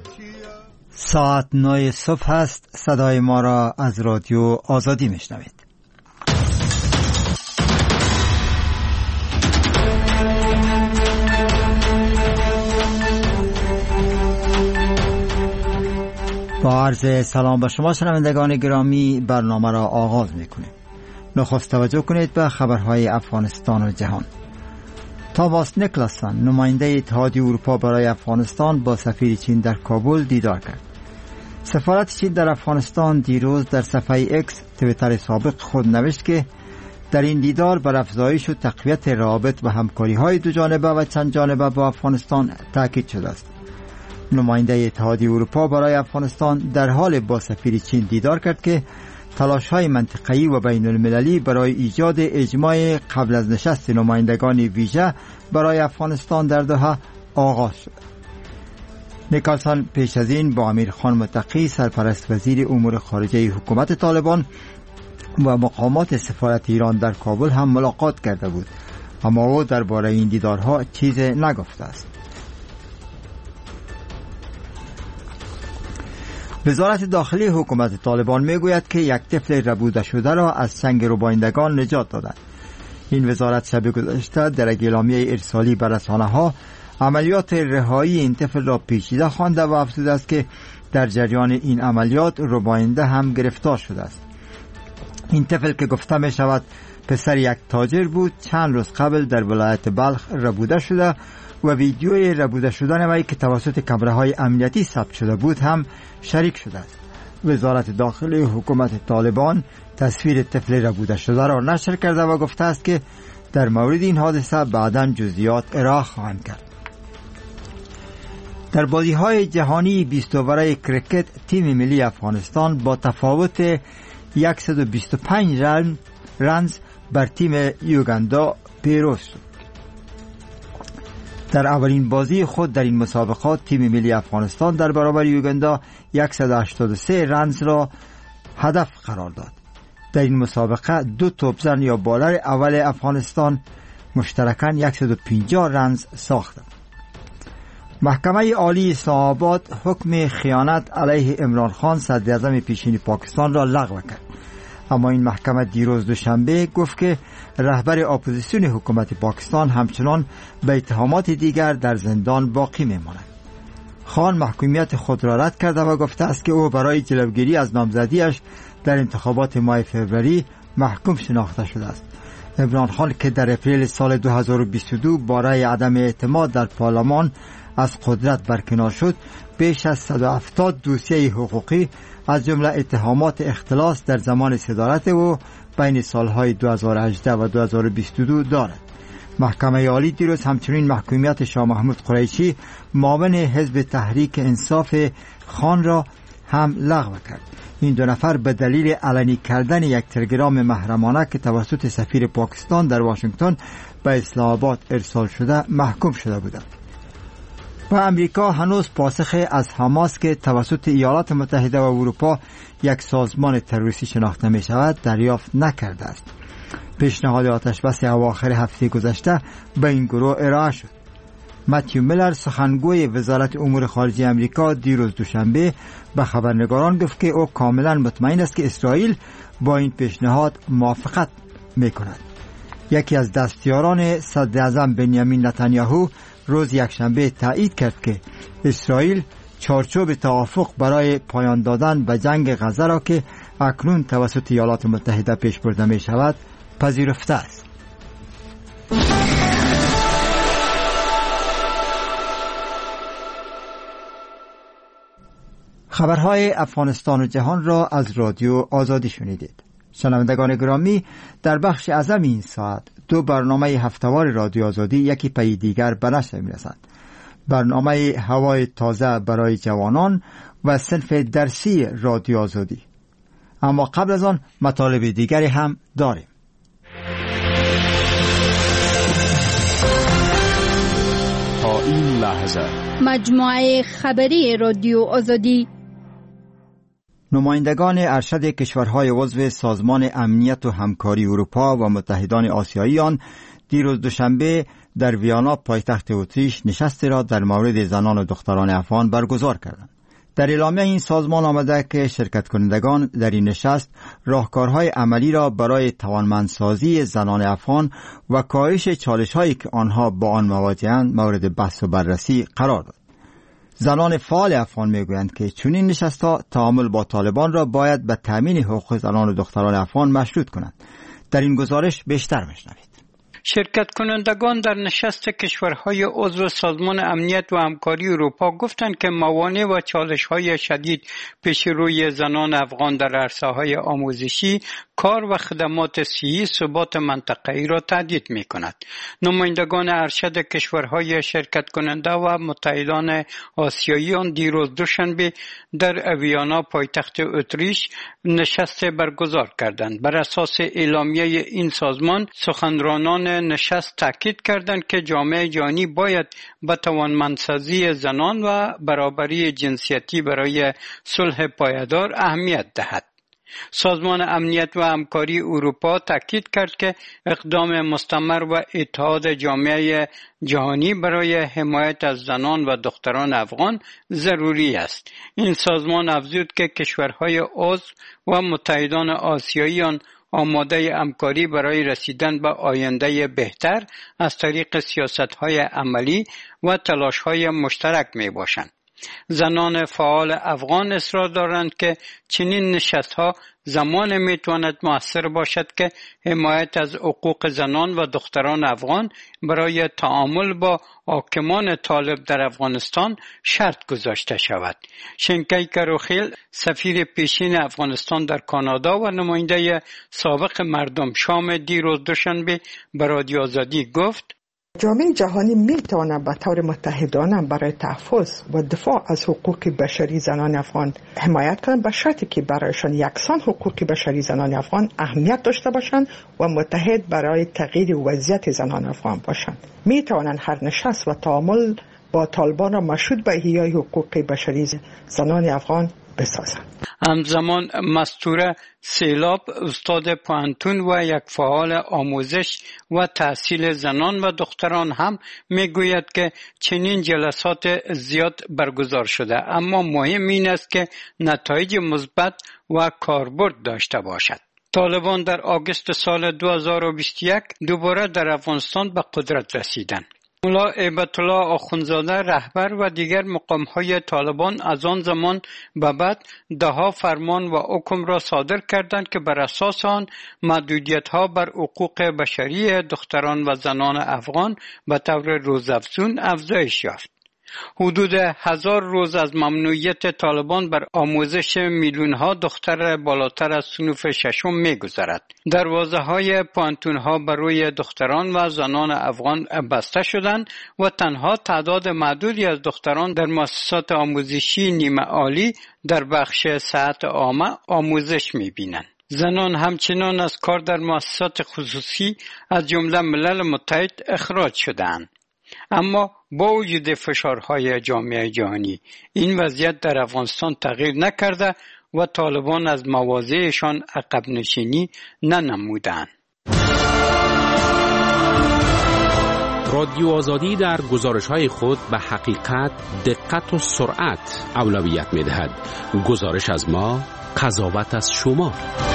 ساعت 9 صبح است. صدای ما را از رادیو آزادی میشنوید. با عرض سلام به شما شنوندگان گرامی، برنامه را آغاز میکنیم. نخست توجه کنید به خبرهای افغانستان و جهان. تاماس نیکلاسن، نماینده اتحادیه اروپا برای افغانستان، با سفیر چین در کابل دیدار کرد. سفارت چین در افغانستان دیروز در صفحه ایکس توییتر سابق خود نوشت که در این دیدار بر افزایش و تقویت روابط و همکاری‌های دو جانبه و چند جانبه با افغانستان تاکید شده است. نماینده اتحادیه اروپا برای افغانستان در حال با سفیر چین دیدار کرد که تلاش‌های منطقه‌ای و بین‌المللی برای ایجاد اجماع قبل از نشست نمایندگان ویژه برای افغانستان در دوحه آغاز شد. نیکلسن پیش از این با امیر خان متقی، سرپرست وزیر امور خارجه حکومت طالبان، و مقامات سفارت ایران در کابل هم ملاقات کرده بود، اما او درباره این دیدارها چیز نگفته است. وزارت داخلی حکومت طالبان میگوید که یک طفل ربوده شده را از چنگ ربایندگان نجات دادند. این وزارت شب گذشته در یک اعلامیه ارسالی به رسانه‌ها عملیات رهایی این طفل را پیچیده خوانده و افزوده است که در جریان این عملیات رباینده هم گرفتار شده است. این طفل که گفته می شود پسر یک تاجر بود، چند روز قبل در ولایت بلخ ربوده شده و ویدیوی ربوده شدن وی که توسط کامراهای امنیتی ثبت شده بود هم شریک شده است. وزارت داخلی حکومت طالبان تصویر طفل ربوده شده را نشر کرده و گفته است که در مورد این حادثه بعداً جزئیات ارائه خواهند کرد. در بازی‌های جهانی 20 اوره کرکت، تیم ملی افغانستان با تفاوت 125 رنز بر تیم یوگاندا پیروز شد. در اولین بازی خود در این مسابقات تیم ملی افغانستان در برابر یوگاندا 183 رنز را هدف قرار داد. در این مسابقه دو توپزن یا بالر اول افغانستان مشترکاً 150 رنز ساختند. محکمه عالی اسلام آباد حکم خیانت علیه عمران خان صدر اعظم پیشین پاکستان را لغو کرد، اما این محکمه دیروز دوشنبه گفت که رهبر اپوزیسیون حکومت پاکستان همچنان به اتهامات دیگر در زندان باقی میماند. خان محکومیت خود را رد کرده و گفته است که او برای جلوگیری از نامزدیش در انتخابات ماه فوریه محکوم شناخته شده است. عمران خان که در اپریل سال 2022 برای عدم اعتماد در پارلمان از قدرت برکنار شد، بیش از 170 دوسیه حقوقی از جمله اتهامات اختلاس در زمان صدارت او بین سالهای 2018 و 2022 دارد. محکمه عالی دیروز همچنین محکومیت شاه محمود قریشی معاون حزب تحریک انصاف خان را هم لغو کرد. این دو نفر به دلیل علنی کردن یک تلگرام محرمانه که توسط سفیر پاکستان در واشنگتن به اسلام آباد ارسال شده محکوم شده بودند. و امریکا هنوز پاسخ از حماس که توسط ایالات متحده و اروپا یک سازمان تروریستی شناخته می شود دریافت نکرده است. پیشنهاد آتشبس اواخر هفته گذشته به این گروه ارائه شد. متیو میلر، سخنگوی وزارت امور خارجه امریکا، دیروز دوشنبه به خبرنگاران گفت که او کاملا مطمئن است که اسرائیل با این پیشنهاد موافقت می کند. یکی از دستیاران صدر اعظم بنیامین نتانیاهو روز یکشنبه تایید کرد که اسرائیل چارچوب توافق برای پایان دادن به جنگ غزه را که اکنون توسط ایالات متحده پیش برده می شود پذیرفته است. خبرهای افغانستان و جهان را از رادیو آزادی شنیدید. شنوندگان گرامی، در بخش اعظم این ساعت دو برنامه هفته‌وار رادیو آزادی یکی پی دیگر به نشر می‌رسند. برنامه هوای تازه برای جوانان و صنف درسی رادیو آزادی. اما قبل از آن مطالب دیگری هم داریم. تا این لحظه مجموعه خبری رادیو آزادی. نمایندگان ارشد کشورهای عضو سازمان امنیت و همکاری اروپا و متحدان آسیایی آن دیروز دوشنبه در ویانا پایتخت اتریش نشستی را در مورد زنان و دختران افغان برگزار کردند. در اعلامیه این سازمان آمده که شرکت کنندگان در این نشست راهکارهای عملی را برای توانمندسازی زنان افغان و کاهش چالش‌هایی که آنها با آن مواجه‌اند مورد بحث و بررسی قرار داد. زنان فعال افغان میگویند که چنین نشست‌ها تعامل با طالبان را باید به تامین حقوق زنان و دختران افغان مشروط کنند. در این گزارش بیشتر میشنوید. شرکت کنندگان در نشست کشورهای عضو سازمان امنیت و همکاری اروپا گفتند که موانع و چالش‌های شدید پیش روی زنان افغان در عرصه‌های آموزشی، کار و خدمات صحی ثبات منطقه‌ای را تهدید می‌کند. نمایندگان ارشد کشورهای شرکت کننده و متحدان آسیایی آن دیروز دوشنبه در ویانا پایتخت اتریش نشست برگزار کردند. بر اساس اعلامیه این سازمان سخنرانان نشست تاکید کردند که جامعه جهانی باید به توانمندسازی زنان و برابری جنسیتی برای صلح پایدار اهمیت دهد. سازمان امنیت و همکاری اروپا تاکید کرد که اقدام مستمر و اتحاد جامعه جهانی برای حمایت از زنان و دختران افغان ضروری است. این سازمان افزود که کشورهای عضو و متحدان آسیایی آن آماده همکاری برای رسیدن به آینده بهتر از طریق سیاست‌های عملی و تلاش‌های مشترک میباشند. زنان فعال افغان اصرار دارند که چنین نشست‌ها زمان میتواند مؤثر باشد که حمایت از حقوق زنان و دختران افغان برای تعامل با حاکمان طالب در افغانستان شرط گذاشته شود. شنکی کروخیل سفیر پیشین افغانستان در کانادا و نماینده سابق مردم شام دیروز دوشنبه به رادیو آزادی گفت: جامعه جهانی میتواند به طور متحدانه برای تحفظ و دفاع از حقوق بشری زنان افغان حمایت کنند، به شرطی که برایشان یکسان حقوق بشری زنان افغان اهمیت داشته باشند و متحد برای تغییر وضعیت زنان افغان باشند. میتوانند هر نشست و تعامل با طالبان را مشروط به احیای حقوق بشری زنان افغان بسازند. همزمان مستوره سیلاب استاد پوهنتون و یک فعال آموزش و تحصیل زنان و دختران هم میگوید که چنین جلسات زیاد برگزار شده، اما مهم این است که نتایج مثبت و کاربرد داشته باشد. طالبان در آگوست سال 2021 دوباره در افغانستان به قدرت رسیدند. مولا هیبت الله آخوندزاده رهبر و دیگر مقام‌های طالبان از آن زمان به بعد ده‌ها فرمان و حکم را صادر کردند که بر اساس آن محدودیت‌ها بر حقوق بشری دختران و زنان افغان به طور روزافزون افزایش یافت. حدود 1000 روز از ممنوعیت طالبان بر آموزش میلیون‌ها دختر بالاتر از صنف ششم می‌گذرد. دروازه‌های پوهنتون‌ها برای دختران و زنان افغان بسته شدند و تنها تعداد محدودی از دختران در مؤسسات آموزشی نیمه عالی در بخش صحت عامه آموزش می‌بینند. زنان همچنان از کار در مؤسسات خصوصی از جمله ملل متحد اخراج شدند. اما با وجود فشارهای جامعه جهانی این وضعیت در افغانستان تغییر نکرده و طالبان از مواضعشان عقب نشینی ننمودند. رادیو آزادی در گزارش‌های خود به حقیقت، دقت و سرعت اولویت می‌دهد. گزارش از ما، قضاوت از شما.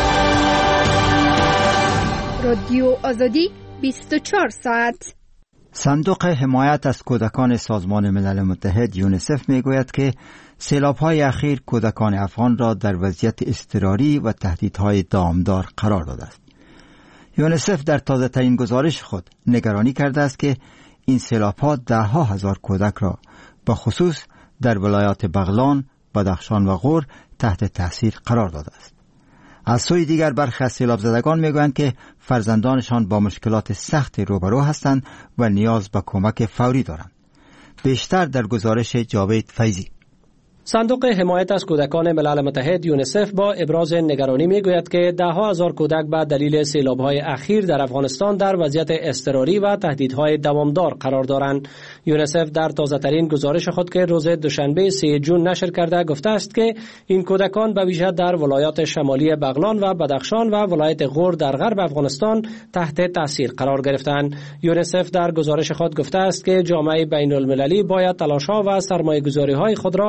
رادیو آزادی 24 ساعت. صندوق حمایت از کودکان سازمان ملل متحد یونیسف میگوید که سیلاب‌های اخیر کودکان افغان را در وضعیت اضطراری و تهدیدهای دامدار قرار داده است. یونیسف در تازه‌ترین گزارش خود نگرانی کرده است که این سیلاب‌ها ده‌ها هزار کودک را به خصوص در ولایات بغلان، بدخشان و غور تحت تاثیر قرار داده است. از سوی دیگر برخی از سیلاب زدگان میگویند که فرزندانشان با مشکلات سخت روبرو هستند و نیاز به کمک فوری دارند. بیشتر در گزارش جاوید فیضی. صندوق حمایت از کودکان ملل متحد یونیسف با ابراز نگرانی میگوید که ده‌ها هزار کودک به دلیل سیلاب‌های اخیر در افغانستان در وضعیت اضطراری و تهدیدهای دوامدار قرار دارند. یونیسف در تازه‌ترین گزارش خود که روز دوشنبه 3 جون نشر کرده گفته است که این کودکان به ویژه در ولایات شمالی بغلان و بدخشان و ولایت غور در غرب افغانستان تحت تاثیر قرار گرفتند. یونیسف در گزارش خود گفته است که جامعه بین‌المللی باید تلاش‌ها و سرمایه‌گذاری‌های خود را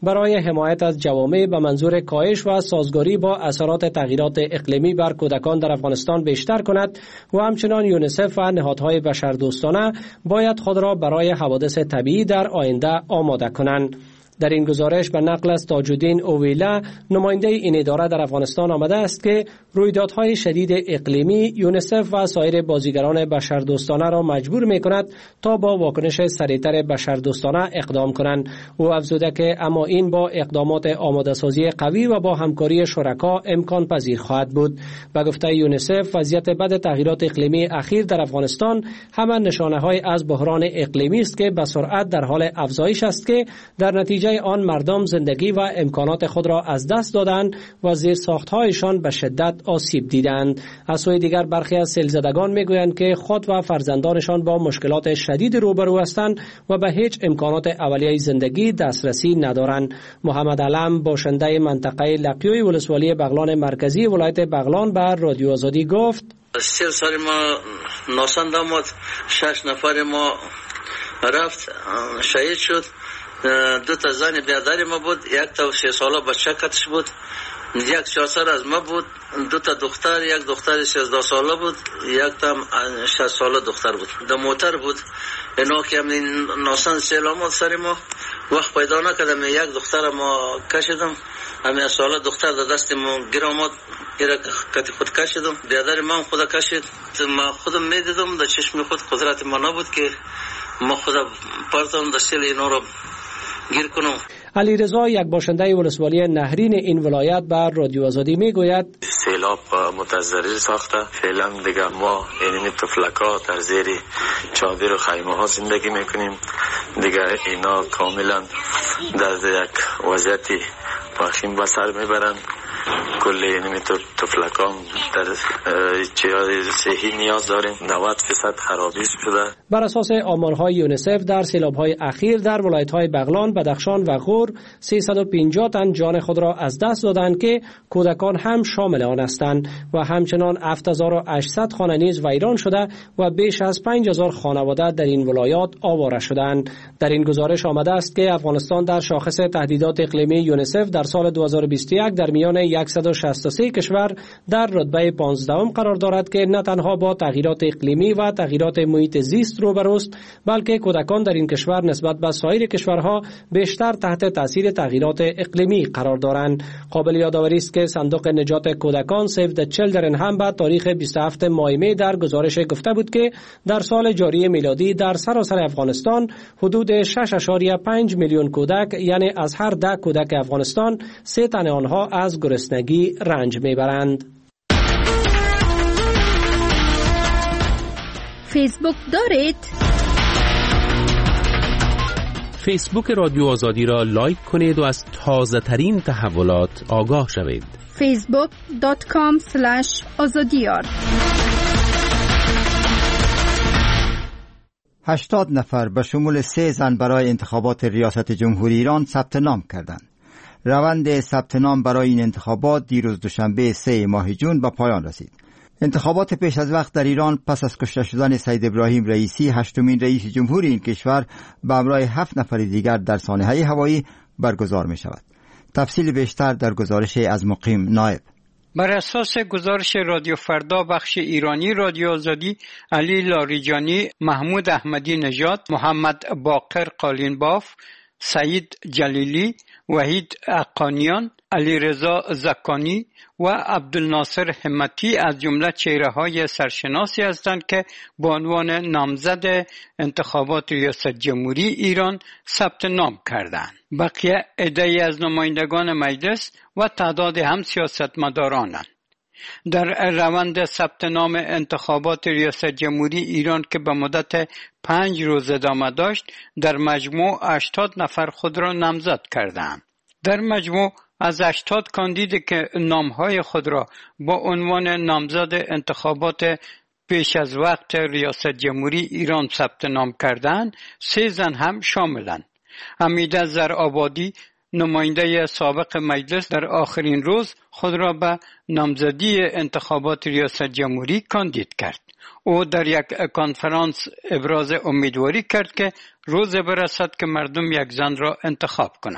برای حمایت از جوامع به منظور کاهش و سازگاری با اثرات تغییرات اقلیمی بر کودکان در افغانستان بیشتر کند و همچنان یونیسف و نهادهای بشردوستانه باید خود را برای حوادث طبیعی در آینده آماده کنند. در این گزارش به نقل از تاج الدین اویلا نماینده این اداره در افغانستان آمده است که رویدادهای شدید اقلیمی یونیسف و سایر بازیگران بشردوستانه را مجبور می کند تا با واکنش سریعتر بشردوستانه اقدام کنند. او افزوده که اما این با اقدامات آماده‌سازی قوی و با همکاری شرکا امکان پذیر خواهد بود. به گفته یونیسف وضعیت بد تغییرات اقلیمی اخیر در افغانستان همان نشانه‌های از بحران اقلیمی است که به سرعت در حال افزایش است که در نتیجه آن مردم زندگی و امکانات خود را از دست دادند و زیرساخت‌هایشان به شدت آسیب دیدند. از سوی دیگر برخی از سیلزدگان میگویند که خود و فرزندانشان با مشکلات شدید روبرو هستند و به هیچ امکانات اولیه زندگی دسترسی ندارند. محمد علم باشنده منطقه لقیوی ولسوالی بغلان مرکزی ولایت بغلان به رادیو آزادی گفت: 3 سال ما ناسند آمد، 6 نفر ما رفت شهید شد. 2 تا زن بیادر ما بود، 1 تا 3 ساله بچه کتش بود، 1 4 سال از ما بود، 2 تا دختر، 1 دختر 13 ساله بود، 1 تا 6 ساله دختر بود. در موتر بود. اینا که همین ناسن سیل آمد سر ما، وقت پیدا نکردم. 1 دختر ما کشیدم، همین ساله دختر در دست ما گیر آمد، گیر کتی خود کشیدم. بیادر ما خود کشید. ما خودم میدیدم در چشم خود، قدرت ما نبود که ما خود پرتم در سیل اینا رو گیر کنم. علی رضا یک باشنده ولسوالی نهرین این ولایت بر رادیو آزادی میگوید: سیلاب متضرر ساخته. فعلا دیگه ما این طفلکا در زیر چادر و خیمه ها زندگی میکنیم. دیگه اینا کاملا در یک وضعیت وخیم به سر میبرند. کل این طفلکان در چیز صحی نیاز داریم. 90% خرابی شده. بر اساس آمارهای یونیسف در سیلاب‌های اخیر در ولایت‌های بغلان، بدخشان و غور 350 تن جان خود را از دست دادند که کودکان هم شامل آن هستند و همچنان 7800 خانه نیز ویران شده و بیش از 5000 خانواده در این ولایات آواره شدند. در این گزارش آمده است که افغانستان در شاخص تهدیدات اقلیمی یونیسف در سال 2021 در میان 163 کشور در رتبه 15 قرار دارد که نه تنها با تغییرات اقلیمی و تغییرات محیط زیست روبروست، بلکه کودکان در این کشور نسبت به سایر کشورها بیشتر تحت تاثیر تغییرات اقلیمی قرار دارند. قابل یادآوری است که صندوق نجات کودکان سیو د چیلدرن هم به تاریخ 27 ماه می در گزارش گفته بود که در سال جاری میلادی در سراسر افغانستان حدود 6.5 میلیون کودک، یعنی از هر 10 کودک افغانستان 3 تن آنها از گرسنگی رنج میبرند. فیسبوک دارید؟ فیسبوک رادیو آزادی را لایک کنید و از تازه ترین تحولات آگاه شوید. facebook.com/azadiyar 80 نفر به شمول 3 زن برای انتخابات ریاست جمهوری ایران ثبت نام کردند. روند ثبت نام برای این انتخابات دیروز دوشنبه 3 ماه جون به پایان رسید. انتخابات پیش از وقت در ایران پس از کشته شدن سید ابراهیم رئیسی، 8مین رئیس جمهور این کشور، به همراه 7 نفر دیگر در سانحه هوایی برگزار می شود. تفصیل بیشتر در گزارش از مقیم نایب. بر اساس گزارش رادیو فردا بخش ایرانی رادیو آزادی، علی لاریجانی، محمود احمدی نژاد، محمد باقر قالینباف، سعید جلیلی، وحید اقانیان، علیرضا زکانی و عبدالناصر همتی از جمله چهره‌های سرشناسی هستند که به عنوان نامزد انتخابات ریاست جمهوری ایران ثبت نام کردند. بقیه عده‌ای از نمایندگان مجلس و تعداد هم سیاستمدارانند. در روند ثبت نام انتخابات ریاست جمهوری ایران که به مدت 5 روز ادامه داشت، در مجموع 80 نفر خود را نامزد کردند. در مجموع از 80 کاندید که نامهای خود را با عنوان نامزد انتخابات پیش از وقت ریاست جمهوری ایران ثبت نام کردند، 3 زن هم شاملند. حمیده زرآبادی، نماینده سابق مجلس، در آخرین روز خود را به نامزدی انتخابات ریاست جمهوری کاندید کرد. او در یک کنفرانس ابراز امیدواری کرد که روز برسد که مردم یک زن را انتخاب کنند.